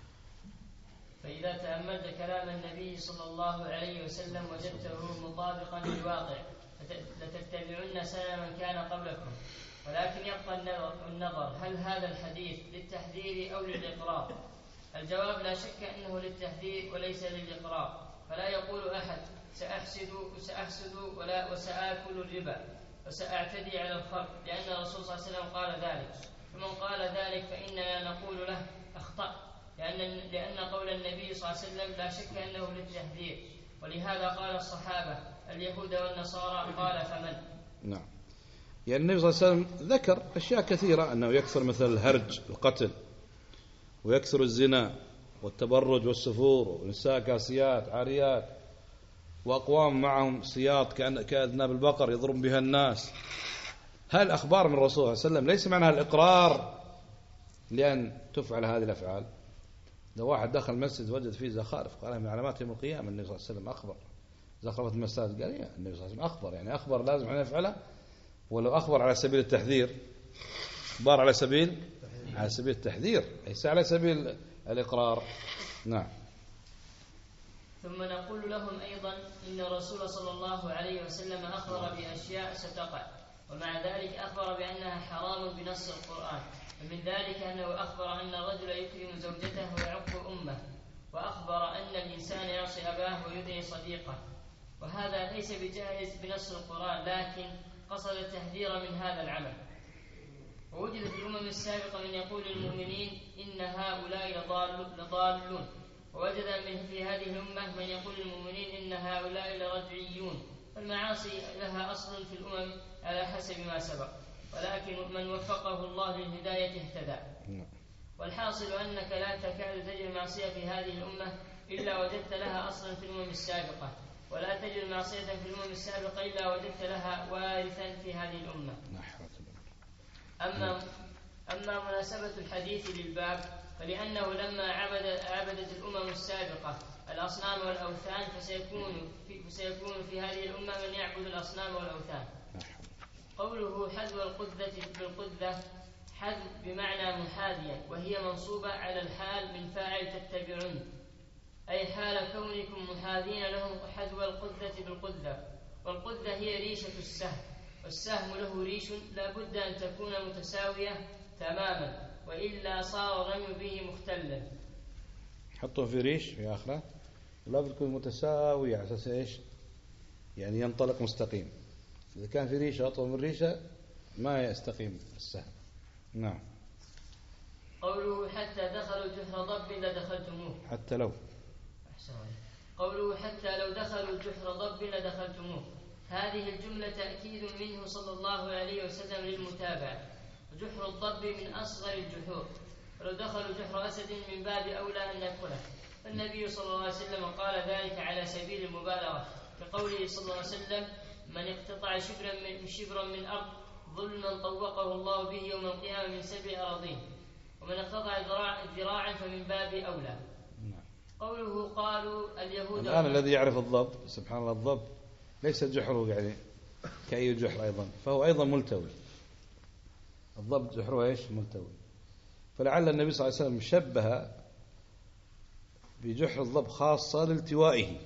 فإذا تأملت كلام النبي صلى الله عليه وسلم وجدته مطابقا للواقع لتتبعن سنن من كان قبلكم، ولكن يبقى النظر هل هذا الحديث للتحذير أو للإقرار؟ الجواب لا شك أنه للتحذير وليس للإقرار، فلا يقول أحد سأحسد وسآكل الربا وسأعتدي على الخلق، لأن الرسول صلى الله عليه وسلم قال ذلك. فمن قال ذلك فإننا نقول له أخطأ، لأن قول النبي صلى الله عليه وسلم لا شك أنه للتحذير، ولهذا قال الصحابة اليهود والنصارى، قال فمن. نعم. يعني النبي صلى الله عليه وسلم ذكر أشياء كثيرة، أنه يكثر مثل الهرج القتل، ويكثر الزنا والتبرج والسفور، ونساء كاسيات عاريات، وأقوام معهم سياط كأذناب البقر يضرب بها الناس. هل أخبار من الرسول صلى الله عليه وسلم ليس معناها الإقرار لأن تفعل هذه الأفعال. لو واحد دخل المسجد وجد فيه زخارف قال من علامات يوم القيامة، النبي صلى الله عليه وسلم أخبر زخرفة المساجد، قال يا النبي صلى الله عليه وسلم أخبر، يعني أخبر لازم أن نفعله، ولو أخبر على سبيل التحذير، أخبار على سبيل التحذير ليس على سبيل الإقرار. نعم. ثم نقول لهم أيضا إن الرسول صلى الله عليه وسلم أخبر بأشياء ستقع، ومع ذلك أخبر بأنها حرام بنص القرآن، ومن ذلك أنه أخبر أن الرجل يكرم زوجته ويعق أمه، وأخبر أن الإنسان يعصي أباه ويدعي صديقه، وهذا ليس بجائز بنص القرآن، لكن قصد التحذير من هذا العمل. ووجد في الأمم السابقة من يقول للمؤمنين إن هؤلاء لضالون، ووجد في هذه الأمة من يقول للمؤمنين إن هؤلاء لرجعيون. فالمعاصي لها أصل في الأمم على حسب ما سبق، ولكن من وفقه الله للهداية اهتدى. والحاصل أنك لا تكاد تجد معصية في هذه الأمة إلا وجدت لها أصلا في الأمم السابقة، ولا تجد معصية في الأمم السابقة إلا وجدت لها وارثا في هذه الأمة. أما مناسبة الحديث للباب فلأنه لما عبدت الأمم السابقة الأصنام والأوثان فسيكون في هذه الأمة من يعبد الأصنام والأوثان. قوله حذو القذة بالقذة، حذو بمعنى محاذيا، وهي منصوبة على الحال من فاعل تتبعون، أي حال كونكم محاذين لهم حذو القذة بالقذة. والقذة هي ريشة السهم، والسهم له ريش لا بد أن تكون متساوية تماما، وإلا صار الرمي به مختلا. حطه في ريش في آخره، لا بد تكون متساوية على أساس إيش؟ يعني ينطلق مستقيم. إذا كان في ريشة أطول من ريشة ما يستقيم السهم. نعم. قوله حتى دخلوا جحر ضب لدخلتموه، حتى لو. قوله حتى لو دخلوا جحر ضب لدخلتموه، هذه الجملة تأكيد منه صلى الله عليه وسلم للمتابعة. وجحر الضب من أصغر الجحور، ولو دخلوا جحر أسد من باب أولى أن ندخله. فالنبي صلى الله عليه وسلم قال ذلك على سبيل المبالغة، بقوله صلى الله عليه وسلم من اقتطع شبرا من أرض ظلما طوقه الله به يوم القيامة من 7 أراضين، ومن اقتطع ذراعا فمن باب أولى. قوله قالوا اليهود. الآن الذي يعرف الضب، سبحان الله، الضب ليس جحره يعني كأي جحر أيضا، فهو أيضا ملتوي. الضب جحره إيش؟ ملتوي. فلعل النبي صلى الله عليه وسلم شبه بجحر الضب خاصة لالتوائه،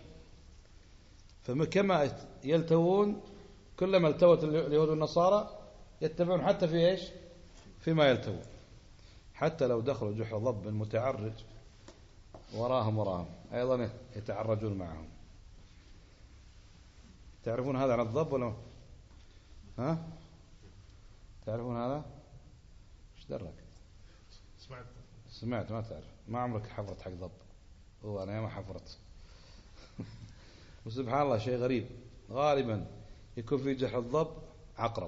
فكما يلتوون كلما التوت اليهود والنصارى يتبعون حتى في إيش؟ فيما يلتوون. حتى لو دخلوا جحر ضب متعرج وراهم أيضا يتعرجون معهم. تعرفون هذا عن الضب ولا ها؟ تعرفون هذا؟ ايش درك؟ سمعت ما تعرف، ما عمرك حفرت حق ضب. هو أنا ما حفرت. وسبحان الله شيء غريب، غالبا يكون في جحر الضب عقرب،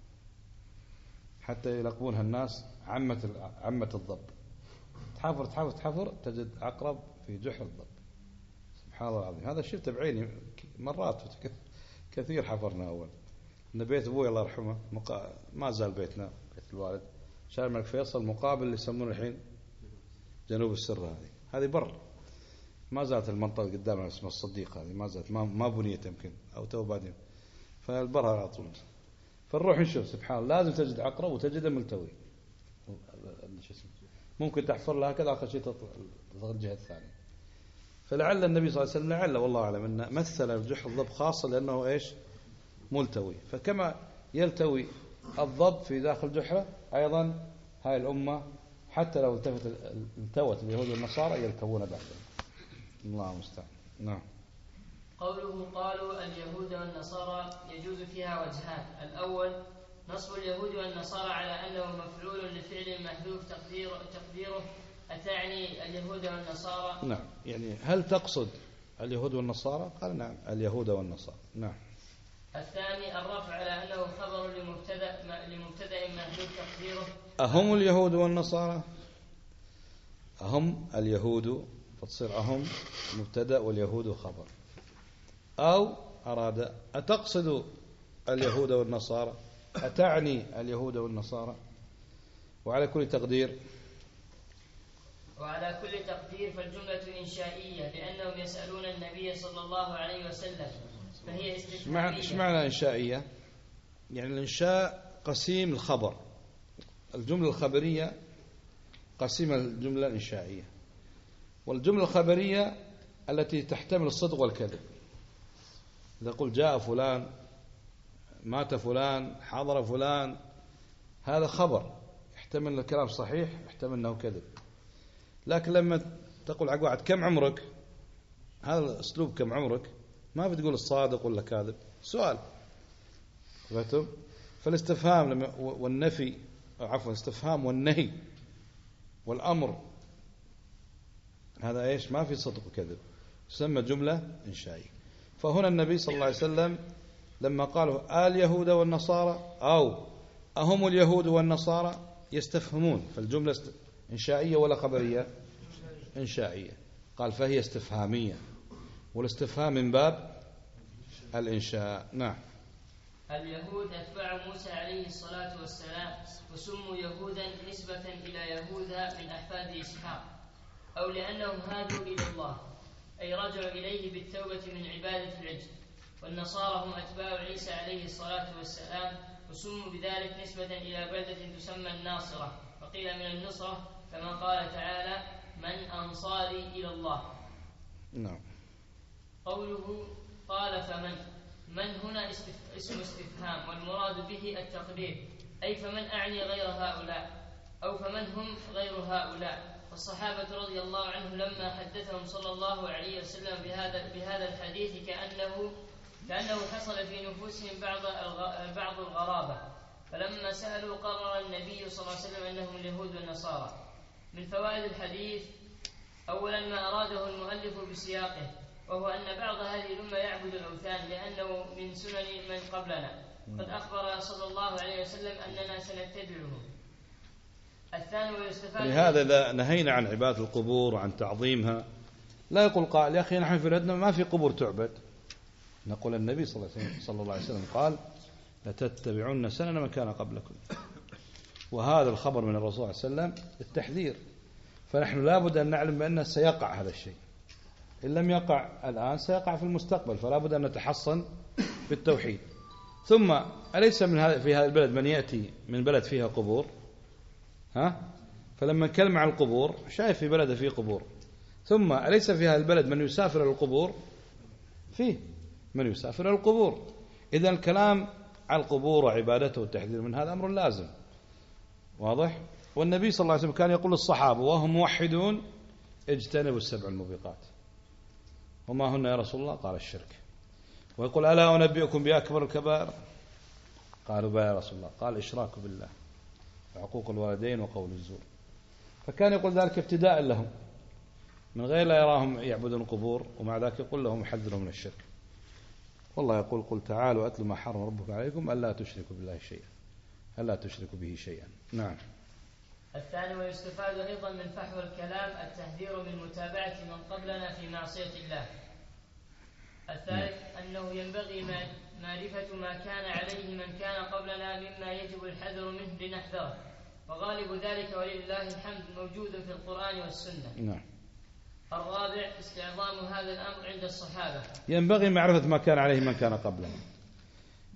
حتى يلقبونها الناس عمة الضب. تحفر تجد عقرب في جحر الضب. سبحان الله العظيم، هذا شفته بعيني مرات كثير. حفرنا أول إن بيت أبوي الله يرحمه ما زال بيتنا، بيت الوالد، شارع الملك فيصل مقابل اللي يسمونه الحين جنوب السر. هذه بر، ما زالت المنطقة قدامنا اسمها الصديق، هذه ما زالت، ما بنيت يمكن أو تو بعدين. فالبرها على طول. فنروح نشوف سبحان الله لازم تجد عقرب وتجده ملتوي. ممكن تحفر لها كذا آخر شيء تطلع الجهة الثانية. فلعل النبي صلى الله عليه وسلم لعل والله أعلم أن مثل جحر الضب خاصة لأنه إيش ملتوي. فكما يلتوي الضب في داخل جحرة أيضا هاي الأمة حتى لو التوت اليهود والنصارى يلتوون بعدهم. الله المستعان. نعم. قوله قالوا اليهود والنصارى يجوز فيها وجهان. الأول نصب اليهود والنصارى على أنه مفعول لفعل محذوف تقديره أتعني اليهود والنصارى. نعم. يعني هل تقصد اليهود والنصارى؟ قال نعم اليهود والنصارى. نعم. الثاني الرفع على أنه خبر لمبتدأ محذوف تقديره أهم اليهود والنصارى. أهم اليهود فتصير أهم مبتدأ واليهود خبر. أو أراد أتقصد اليهود والنصارى أتعني اليهود والنصارى. وعلى كل تقدير فالجملة إنشائية لأنهم يسألون النبي صلى الله عليه وسلم فهي استفهامية. إيش معنى إنشائية؟ يعني الإنشاء قسيم الخبر. الجملة الخبرية قسيم الجملة الإنشائية. والجملة الخبرية التي تحتمل الصدق والكذب. إذا قل جاء فلان مات فلان حضر فلان هذا خبر يحتمل الكلام صحيح يحتمل أنه كذب. لكن لما تقول حق واحد كم عمرك هذا الأسلوب كم عمرك ما بتقول الصادق ولا كاذب سؤال. فالاستفهام والنفي عفوا الاستفهام والنهي والأمر هذا إيش ما في صدق وكذب تسمى جملة إنشائية. فهنا النبي صلى الله عليه وسلم لما قالوا اليهود والنصارى أو أهم اليهود والنصارى يستفهمون. فالجملة إنشائية ولا خبرية؟ إنشائية. قال فهي استفهامية والاستفهام من باب الإنشاء. نعم. اليهود أتباع موسى عليه الصلاة والسلام وسموا يهودا نسبة إلى يهوذا من أحفاد إسحاق أو لأنهم هادوا إلى الله أي رجعوا إليه بالتوبة من عبادة العجل. والنصارى هم أتباع عيسى عليه الصلاة والسلام وسموا بذلك نسبة إلى بلدة تسمى الناصرة وقيل من النصرة كما قال تعالى من أنصاري إلى الله. نعم. قوله قال فمن من هنا اسم استفهام والمراد به التقدير أي فمن أعني غير هؤلاء أو فمن هم غير هؤلاء. والصحابة رضي الله عنهم لما حدثهم صلى الله عليه وسلم بهذا الحديث كأنه حصل في نفوسهم بعض الغرابة فلما سألوا قرر النبي صلى الله عليه وسلم أنهم اليهود والنصارى. من فوائد الحديث أولا ما أراده المؤلف بسياقه وهو أن بعض هذه الأمة يعبد الأوثان لأنه من سنن من قبلنا قد أخبر صلى الله عليه وسلم أننا سنتبعه. الثاني ويستفاد لهذا إذا نهينا عن عبادة القبور وعن تعظيمها لا يقول قائل يا أخي نحن في بلدنا ما في قبور تعبد. نقول النبي صلى الله عليه وسلم قال لتتبعون سنن من كان قبلكم. وهذا الخبر من الرسول صلى الله عليه وسلم التحذير. فنحن لابد أن نعلم بأنه سيقع هذا الشيء. إن لم يقع الآن سيقع في المستقبل. فلا بد أن نتحصن بالتوحيد. ثم أليس في هذا البلد من يأتي من بلد فيها قبور فلما نتكلم عن القبور شايف في بلد فيه قبور. ثم أليس في هذا البلد من يسافر إلى القبور فيه من يسافر إلى القبور. إذا الكلام على القبور وعبادته والتحذير من هذا أمر لازم واضح. والنبي صلى الله عليه وسلم كان يقول للصحابة وهم موحدون اجتنبوا السبع الموبقات. وما هن يا رسول الله؟ قال الشرك. ويقول ألا أنبئكم بأكبر الكبائر؟ قالوا بلى يا رسول الله. قال الإشراك بالله وعقوق الوالدين وقول الزور. فكان يقول ذلك ابتداء لهم من غير لا يراهم يعبدون القبور ومع ذلك يقول لهم يحذرهم من الشرك. والله يقول قل تعالوا أتلوا ما حرم ربكم عليكم ألا تشركوا بالله شيئا ألا تشركوا به شيئا. نعم. الثاني ويستفاد أيضا من فحوى الكلام التحذير من متابعة من قبلنا في معصية الله. الثالث أنه ينبغي معرفة ما كان عليه من كان قبلنا مما يجب الحذر منه لنحذره وغالب ذلك ولله الحمد موجود في القرآن والسنة. نعم. الرابع استعظام هذا الأمر عند الصحابة. ينبغي معرفة ما كان عليه من كان قبلنا.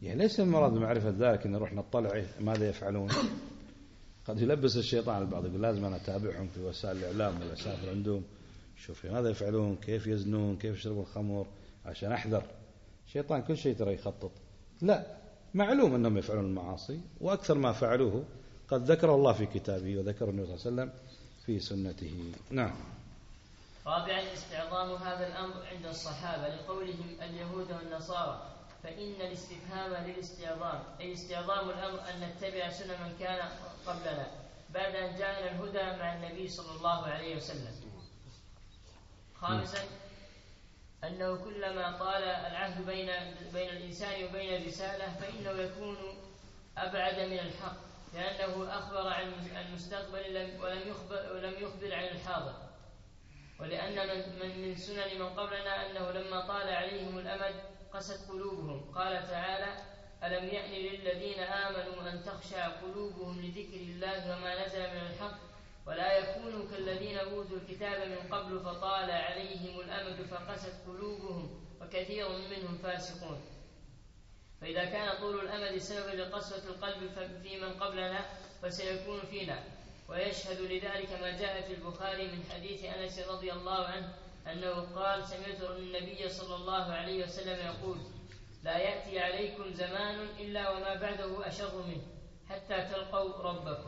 يعني ليس المراد بمعرفة ذلك أن نروح نطلع ماذا يفعلون. قد يلبس الشيطان البعض يقول لازم أنا أتابعهم في وسائل الإعلام ولا أسافر عندهم شوف ماذا يفعلون، كيف يزنون، كيف يشربوا الخمر، عشان أحذر. الشيطان كل شيء ترى يخطط. لا، معلوم أنهم يفعلون المعاصي، وأكثر ما فعلوه قد ذكره الله في كتابه وذكر النبي صلى الله عليه وسلم في سنته. نعم. رابعا استعظام هذا الأمر عند الصحابة لقولهم اليهود والنصارى، فإن الاستفهام للاستعظام، أي استعظام الأمر أن نتبع سنن من كان قبلنا بعد أن جاءنا الهدى مع النبي صلى الله عليه وسلم. خامسا أنه كلما طال العهد بين الإنسان وبين الرسالة فإنه يكون أبعد من الحق، لأنه أخبر عن المستقبل ولم يخبر عن الحاضر. ولأن من سنن من قبلنا أنه لما طال عليهم الأمد قست قلوبهم. قال تعالى: ألم يأن للذين آمنوا أن تخشع قلوبهم لذكر الله وما نزل من الحق ولا يكونوا كالذين أوتوا الكتاب من قبل فطال عليهم الأمد فقست قلوبهم وكثير منهم فاسقون. فإذا كان طول الأمد سببا لقسوة القلب في من قبلنا فسيكون فينا. ويشهد لذلك ما جاء في البخاري من حديث أنس رضي الله عنه أنه قال: سمعت النبي صلى الله عليه وسلم يقول: لا يأتي عليكم زمان إلا وما بعده أشر منه حتى تلقوا ربكم.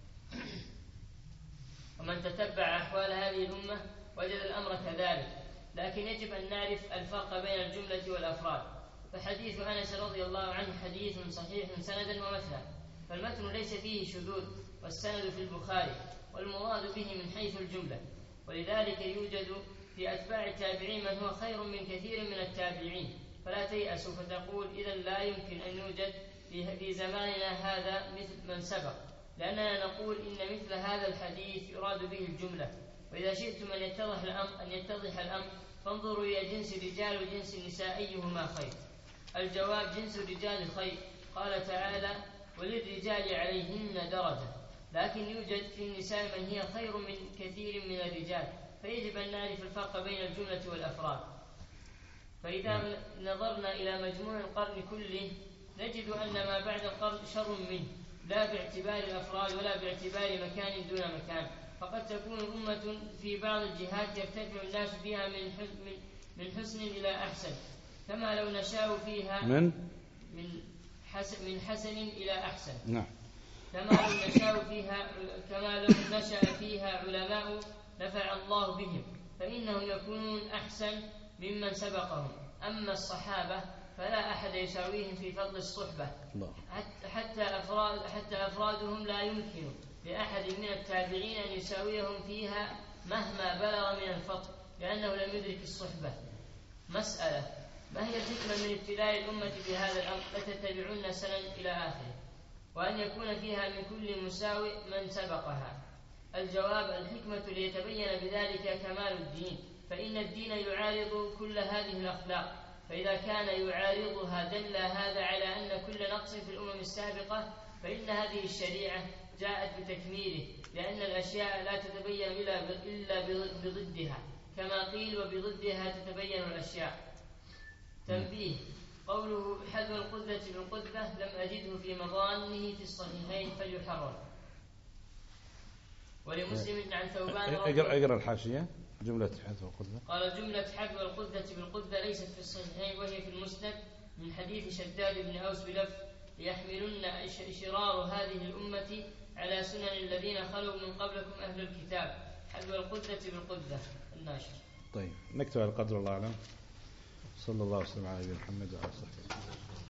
ومن تتبع أحوال هذه الأمة وجد الأمر كذلك، لكن يجب أن نعرف الفرق بين الجملة والأفراد. فحديث أنس رضي الله عنه حديث صحيح سندا ومتنا، فالمتن ليس فيه شذوذ، والسند في البخاري، والمراد به من حيث الجملة. ولذلك يوجد في أتباع التابعين من هو خير من كثير من التابعين، فلا تيأسوا فتقول إذن لا يمكن أن يوجد في زماننا هذا مثل من سبق، لأننا نقول إن مثل هذا الحديث يراد به الجملة. وإذا شئتم أن يتضح الأمر فانظروا إلى جنس الرجال وجنس النساء أيهما خير. الجواب: جنس الرجال خير. قال تعالى: وللرجال عليهن درجة. لكن يوجد في النساء من هي خير من كثير من الرجال، فيجب أن نعرف الفرق بين الجملة والأفراد. فإذا نظرنا إلى مجموع القرن كله نجد أن ما بعد القرن شر منه، لا باعتبار الأفراد ولا باعتبار مكان دون مكان. فقد تكون أمة في بعض الجهات يرتفع الناس فيها من حسن إلى أحسن، كما لو نشاء فيها من حسن إلى أحسن. نعم. كما لو نشأ فيها علماء نفع الله بهم فإنهم يكونون أحسن ممن سبقهم. أما الصحابة فلا أحد يساويهم في فضل الصحبة، حتى أفرادهم لا يمكن لأحد من التابعين أن يساويهم فيها مهما بلغ من الفضل، لأنه لم يدرك الصحبة. مسألة: ما هي الحكمة من ابتلاء الأمة بهذا الأمر لتتبعن سنن إلى آخره، وأن يكون فيها من كل مساوي من سبقها؟ الجواب: الحكمة ليتبين بذلك كمال الدين، فإن الدين يعارض كل هذه الأخلاق، فإذا كان يعارضها دل هذا على أن كل نقص في الأمم السابقة فإن هذه الشريعة جاءت بتكميله، لأن الأشياء لا تتبين إلا بضدها، كما قيل: وبضدها تتبين الأشياء. تنبيه: قوله حذو القذة بالقذة لم أجده في مظانه في الصحيحين فليحرم. ولمسلم عن ثوبان اقرأ الحاشية. جملة حذو القذة. قال: جملة حذو القذة بالقذة ليست في الصحيحين، وهي في المسند من حديث شداد بن أوس بلفظ: ليحملن شرار هذه الأمة على سنن الذين خلوا من قبلكم أهل الكتاب. حذو القذة بالقذة. الناشر. طيب، نكتب على القدر. الله أعلم. صلى الله وسلم على نبينا محمد وعلى آله وصحبه.